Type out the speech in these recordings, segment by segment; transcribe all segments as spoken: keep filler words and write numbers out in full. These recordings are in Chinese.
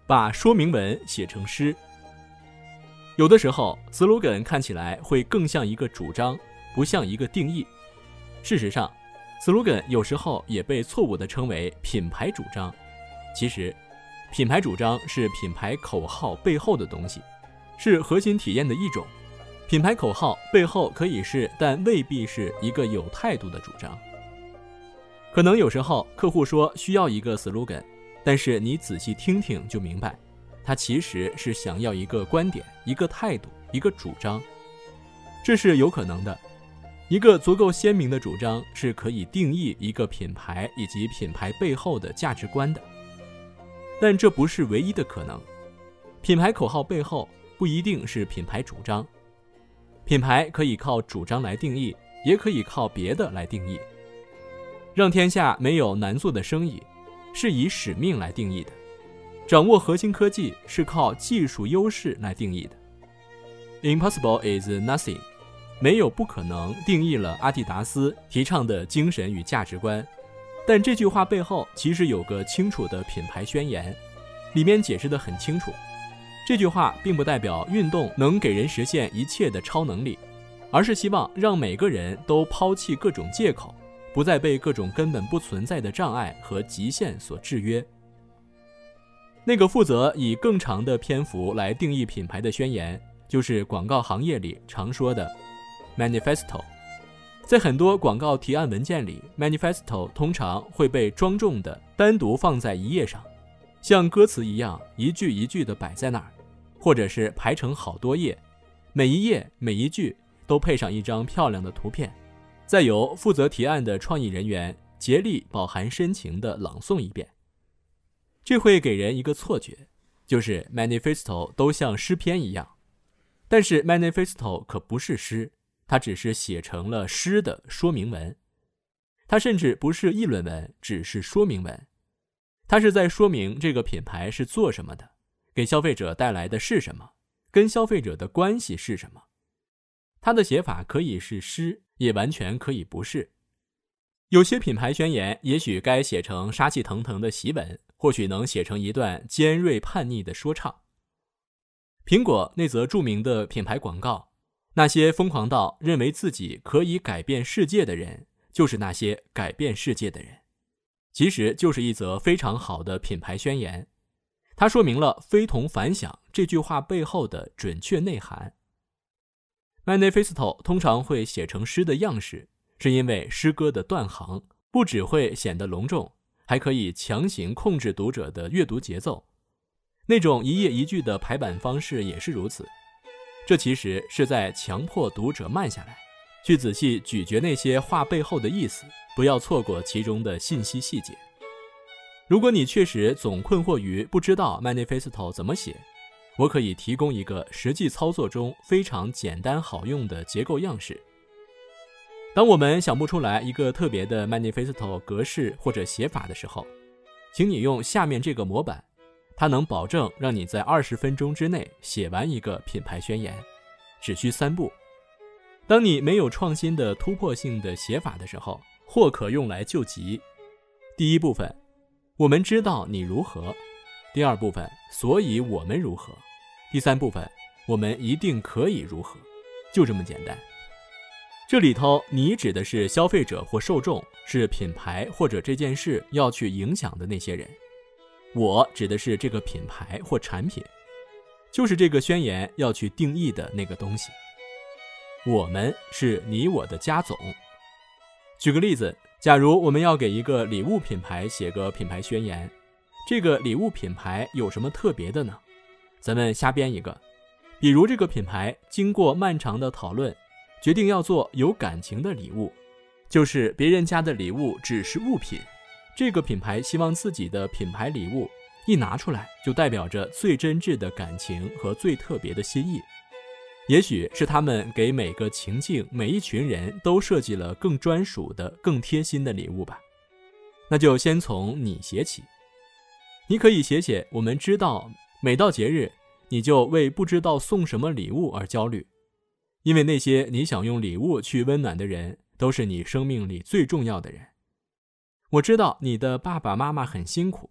把说明文写成诗。有的时候 slogan 看起来会更像一个主张，不像一个定义。事实上 slogan 有时候也被错误地称为品牌主张。其实品牌主张是品牌口号背后的东西，是核心体验的一种。品牌口号背后可以是，但未必是一个有态度的主张。可能有时候客户说需要一个 slogan， 但是你仔细听听就明白，他其实是想要一个观点，一个态度，一个主张。这是有可能的。一个足够鲜明的主张是可以定义一个品牌以及品牌背后的价值观的。但这不是唯一的可能。品牌口号背后不一定是品牌主张。品牌可以靠主张来定义，也可以靠别的来定义。让天下没有难做的生意，是以使命来定义的。掌握核心科技是靠技术优势来定义的。Impossible is nothing， 没有不可能定义了阿迪达斯提倡的精神与价值观。但这句话背后其实有个清楚的品牌宣言，里面解释得很清楚。这句话并不代表运动能给人实现一切的超能力，而是希望让每个人都抛弃各种借口，不再被各种根本不存在的障碍和极限所制约。那个负责以更长的篇幅来定义品牌的宣言，就是广告行业里常说的 manifesto。 在很多广告提案文件里， manifesto 通常会被庄重地单独放在一页上，像歌词一样一句一句地摆在那儿，或者是排成好多页，每一页每一句都配上一张漂亮的图片，再由负责提案的创意人员竭力饱含深情地朗诵一遍。这会给人一个错觉，就是 manifesto 都像诗篇一样。但是 manifesto 可不是诗，它只是写成了诗的说明文。它甚至不是议论文，只是说明文。它是在说明这个品牌是做什么的，给消费者带来的是什么，跟消费者的关系是什么。它的写法可以是诗，也完全可以不是。有些品牌宣言也许该写成杀气腾腾的檄文，或许能写成一段尖锐叛逆的说唱。苹果那则著名的品牌广告，那些疯狂到认为自己可以改变世界的人，就是那些改变世界的人，其实就是一则非常好的品牌宣言。它说明了非同凡响这句话背后的准确内涵。Manifesto 通常会写成诗的样式，是因为诗歌的断行不只会显得隆重，还可以强行控制读者的阅读节奏。那种一页一句的排版方式也是如此，这其实是在强迫读者慢下来，去仔细咀嚼那些话背后的意思，不要错过其中的信息细节。如果你确实总困惑于不知道 Manifesto 怎么写，我可以提供一个实际操作中非常简单好用的结构样式。当我们想不出来一个特别的 Manifesto 格式或者写法的时候，请你用下面这个模板，它能保证让你在二十分钟之内写完一个品牌宣言，只需三步。当你没有创新的突破性的写法的时候，或可用来救急。第一部分，我们知道你如何；第二部分，所以我们如何；第三部分，我们一定可以如何。就这么简单。这里头你指的是消费者或受众，是品牌或者这件事要去影响的那些人。我指的是这个品牌或产品，就是这个宣言要去定义的那个东西。我们是你我的家总。举个例子，假如我们要给一个礼物品牌写个品牌宣言，这个礼物品牌有什么特别的呢？咱们瞎编一个，比如这个品牌经过漫长的讨论，决定要做有感情的礼物，就是别人家的礼物只是物品，这个品牌希望自己的品牌礼物一拿出来就代表着最真挚的感情和最特别的心意。也许是他们给每个情境每一群人都设计了更专属的更贴心的礼物吧。那就先从你写起。你可以写写我们知道每到节日你就为不知道送什么礼物而焦虑，因为那些你想用礼物去温暖的人都是你生命里最重要的人。我知道你的爸爸妈妈很辛苦，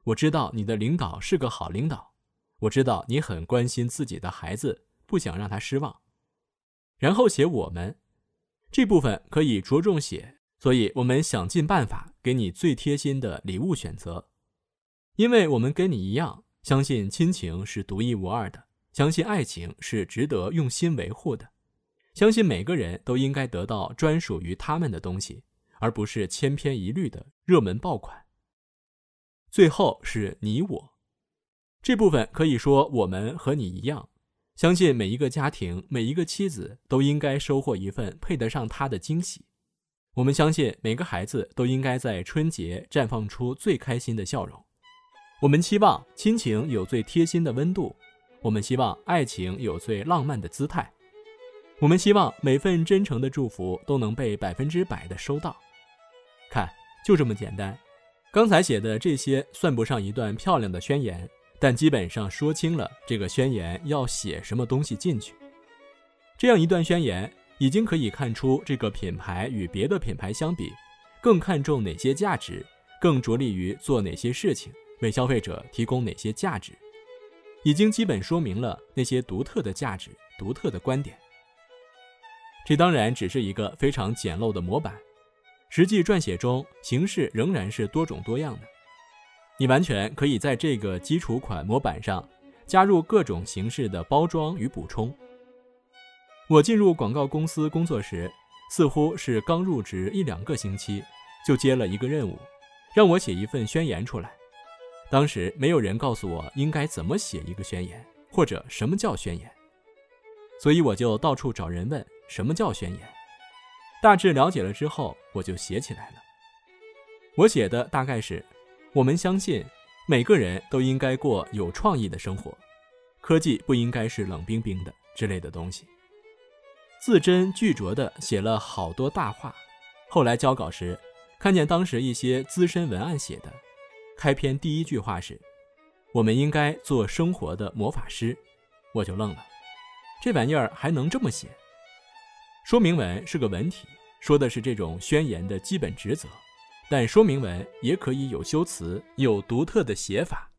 我知道你的领导是个好领导，我知道你很关心自己的孩子，不想让他失望。然后写我们，这部分可以着重写，所以我们想尽办法给你最贴心的礼物选择。因为我们跟你一样，相信亲情是独一无二的，相信爱情是值得用心维护的，相信每个人都应该得到专属于他们的东西，而不是千篇一律的热门爆款。最后是你我，这部分可以说我们和你一样，相信每一个家庭，每一个妻子都应该收获一份配得上他的惊喜。我们相信每个孩子都应该在春节绽放出最开心的笑容。我们期望亲情有最贴心的温度，我们希望爱情有最浪漫的姿态，我们希望每份真诚的祝福都能被百分之百的收到。看，就这么简单。刚才写的这些算不上一段漂亮的宣言，但基本上说清了这个宣言要写什么东西进去。这样一段宣言已经可以看出这个品牌与别的品牌相比，更看重哪些价值，更着力于做哪些事情，为消费者提供哪些价值，已经基本说明了那些独特的价值、独特的观点。这当然只是一个非常简陋的模板，实际撰写中形式仍然是多种多样的。你完全可以在这个基础款模板上加入各种形式的包装与补充。我进入广告公司工作时，似乎是刚入职一两个星期，就接了一个任务，让我写一份宣言出来。当时没有人告诉我应该怎么写一个宣言，或者什么叫宣言，所以我就到处找人问什么叫宣言。大致了解了之后，我就写起来了。我写的大概是：我们相信每个人都应该过有创意的生活，科技不应该是冷冰冰的之类的东西。字斟句酌地写了好多大话。后来交稿时，看见当时一些资深文案写的，开篇第一句话是：我们应该做生活的魔法师，我就愣了，这玩意儿还能这么写？说明文是个文体，说的是这种宣言的基本职责，但说明文也可以有修辞，有独特的写法。